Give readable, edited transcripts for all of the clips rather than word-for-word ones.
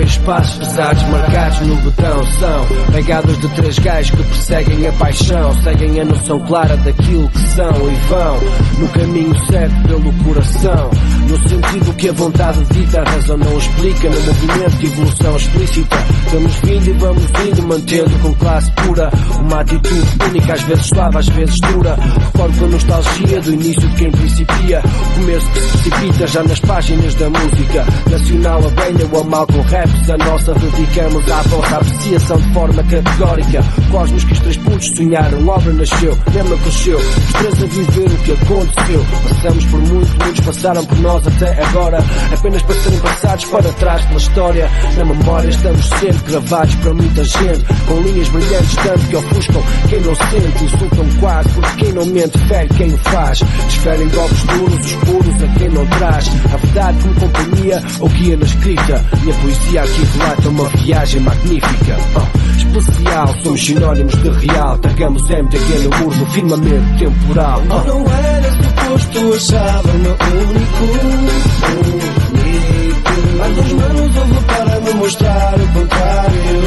espaços pesados marcados no botão. São pegadas de três gajos que perseguem a paixão, seguem a noção clara daquilo que são e vão no caminho certo pelo coração, no sentido que a vontade dita, a razão não explica, no movimento de evolução explícita. Vamos vindo e vamos indo, mantendo com classe pura uma atitude única, às vezes suave, às vezes dura. Recordo com nostalgia do início de quem principia, o começo que se precipita já nas páginas da música nacional, a bem ou a mal com raps. A nossa dedicamos à vossa apreciação de forma categórica. Cosmos que os três putos sonharam, obra nasceu, mesmo cresceu, os três a viver o que aconteceu. Passamos por muitos passaram por nós até agora, apenas para serem passados para trás pela história. Na memória estamos sempre gravados para muita gente, com linhas brilhantes tanto que ofuscam quem não sente, insultam quase, porque quem não mente fere quem o faz. Desferem golpes duros, os puros a quem não traz a verdade como companhia ou guia na escrita. E a poesia aqui relata uma viagem magnífica, especial. Somos sinónimos de real, tagamos MTG no muro do firmamento temporal. Não era suposto, achava-me único. Há dois manos houve para me mostrar o contrário.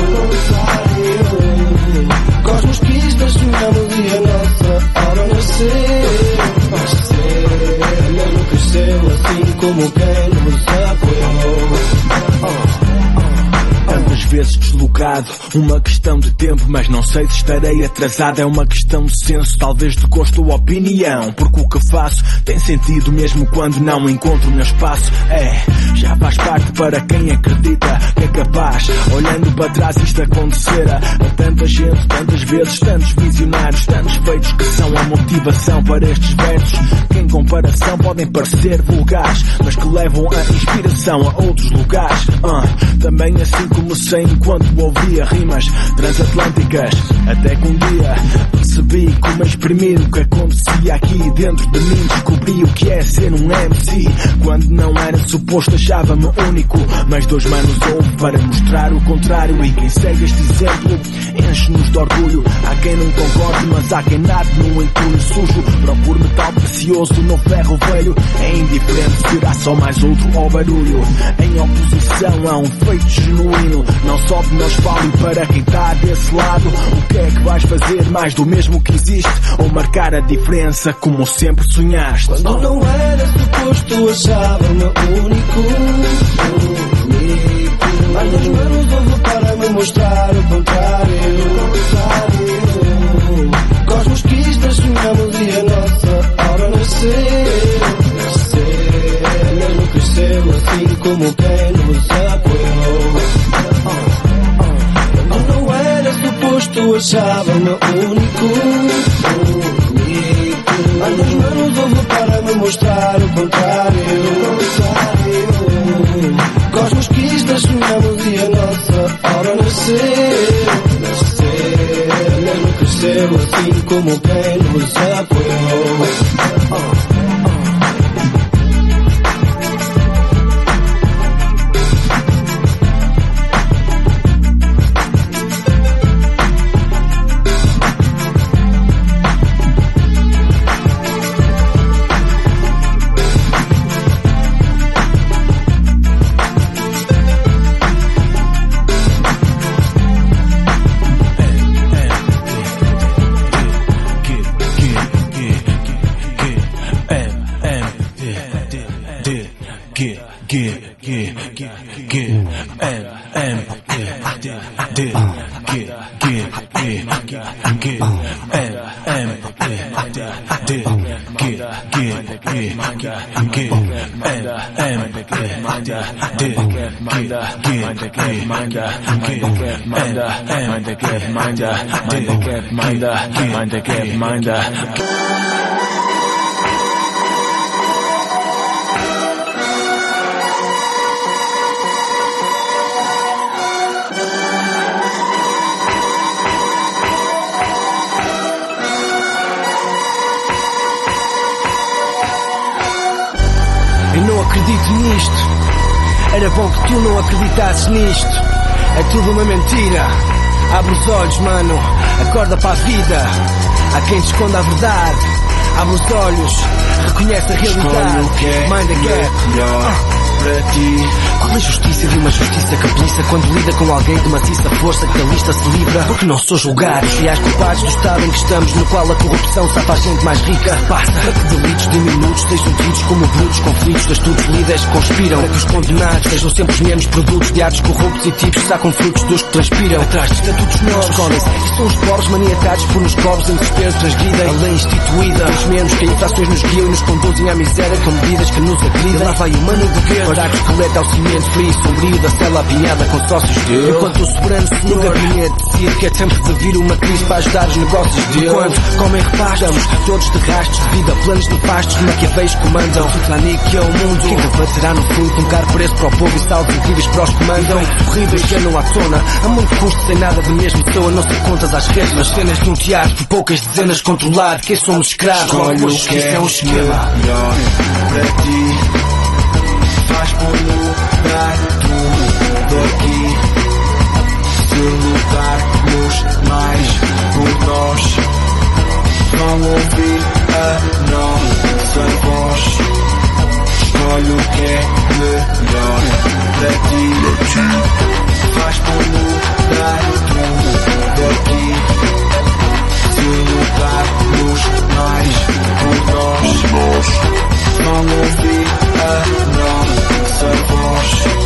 Cosmos quistas, sonhamos e a nossa hora nasceu. Mesmo cresceu assim como quem nos apoiou. Tantas vezes deslocado, uma questão de tempo, mas não sei se estarei atrasado. É uma questão de senso, talvez de gosto ou opinião, porque o que faço tem sentido mesmo quando não encontro o meu espaço. Já faz parte para quem acredita que é capaz, olhando para trás isto acontecerá. A tanta gente, tantas vezes, tantos visionários, tantos feitos que são a motivação para estes versos, que em comparação podem parecer vulgares, mas que levam a inspiração a outros lugares. Também assim comecei enquanto ouvia rimas transatlânticas, até que um dia percebi como exprimir o que acontecia aqui dentro de mim. Descobri o que é ser um MC, quando não era suposto achava-me único, mas dois manos houve para mostrar o contrário. E quem segue este exemplo enche-nos de orgulho. Há quem não concorde, mas há quem nade num entulho sujo. Procure metal precioso no ferro velho, é indiferente, será só mais outro ao barulho. Em oposição a um feito genuíno, não sobe, não espalhe para quem está desse lado. O que é que vais fazer? Mais do mesmo que existe, ou marcar a diferença como sempre sonhaste? Quando não era suposto, achava-me único. Há dois manos houve para me mostrar o contrário. Cosmos quistas, sonhamos e a nossa hora nasceu. Mesmo cresceu assim como quem nos apoiou. Quando não era suposto, achava-me único. Há dois manos houve para me mostrar o contrário. Cosmos quistas, sonhamos e a nossa hora nasceu. Mesmo cresceu assim como quem nos apoiou. Eu não acredito nisto. Era bom que tu não acreditasses nisto. É tudo uma mentira. Abre os olhos, mano, acorda para a vida. Há quem te esconda a verdade. Abre os olhos, reconhece a realidade. Mind the gap. para ti. Qual a justiça de uma justiça que polícia quando lida com alguém de maciça força que a lista se livra? Porque não sou julgado os reais culpados do estado em que estamos, no qual a corrupção safa a gente mais rica. Passa para que delitos diminutos sejam tidos como brutos conflitos das tudo líderes que conspiram para que os condenados sejam sempre os mesmos produtos de atos corruptos e tipos que sacam frutos dos que transpiram. Atrás de estatutos novos escondem-se e são os pobres maniatados por nos pobres em desespero transgridem a lei instituída. Os menos que infrações nos guiam e nos conduzem à miséria com medidas que nos agridem. Lá vai o mano do guerra parar o esqueleto ao cimento frio sombrio da cela apinhada com sócios dele. Enquanto o soberano senhor no gabinete decide que é tempo de vir uma crise para ajudar os negócios dele. Enquanto comem repastos, todos de rastros de vida, planos nefastos que maquiavéis comandam. Titanic é o mundo que encapacerá no fundo um caro preço para o povo e saldos incríveis para os que mandam. Horríveis que andam à tona, a muito custo sem nada de mesmo sou a não ser contas às redes nas cenas de um teatro por poucas dezenas controlado. Que somos escravos, escolhe o que é um esquema melhor para ti. Faz por mudar tudo aqui. Se lutarmos mais por nós, vão ouvir a nossa voz. Escolhe o que é melhor para ti. Faz por mudar tudo aqui. Se lutarmos mais por nós, vão ouvir a nossa voz.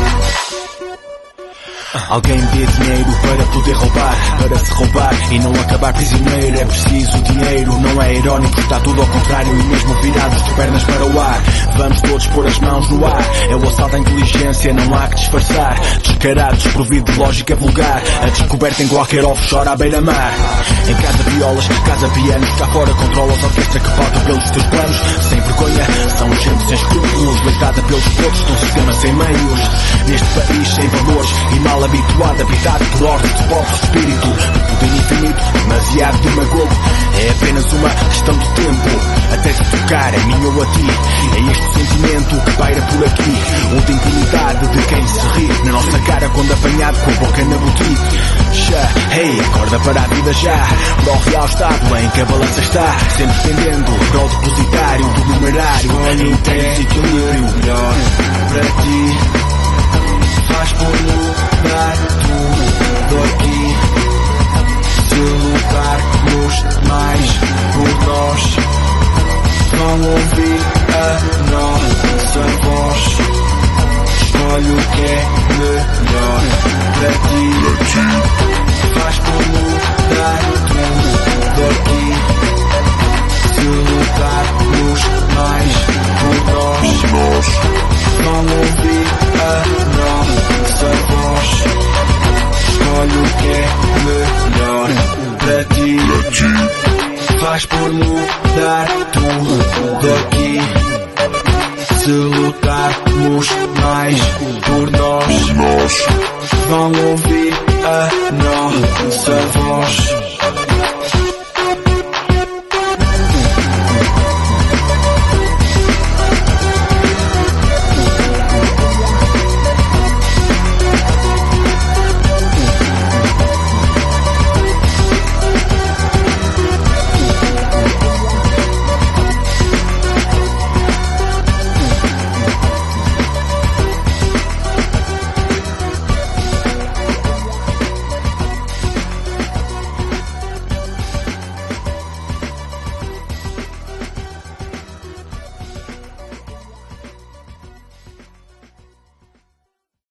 Alguém dê dinheiro para poder roubar, para se roubar e não acabar prisioneiro. É preciso dinheiro, não é irónico, está tudo ao contrário e mesmo virados de pernas para o ar. Vamos todos pôr as mãos no ar, é o assalto à inteligência, não há que disfarçar. Descarado, desprovido de lógica vulgar, a descoberta em qualquer offshore à beira-mar. Em casa violas, casa pianos, cá fora controlas a orquestra que pauta pelos teus planos. Sem vergonha, são gente sem escrúpulos, leitada pelos poucos, num sistema sem meios. Neste país sem valores e mal habituado, habitado por ordem de pobre espírito, de poder infinito, demasiado demagogo. É apenas uma questão de tempo, até se tocar a mim ou a ti. É este sentimento que paira por aqui, o de impunidade de quem se ri na nossa cara quando apanhado com a boca na boutique. Já, hey, acorda para a vida já, para o real estado em que a balança está, sempre pendendo para o depositário do numerário. Em intenso equilíbrio melhor para ti. Faz por mudar tudo aqui. Se lutarmos mais por nós, vão ouvir a nossa voz. Escolhe o que é melhor para ti. Faz por mudar tudo aqui. Se lutarmos mais por nós, vão ouvir a nossa voz. Escolhe o que é melhor para ti. Faz por mudar tudo aqui. Se lutarmos mais por nós, vão ouvir a nossa voz.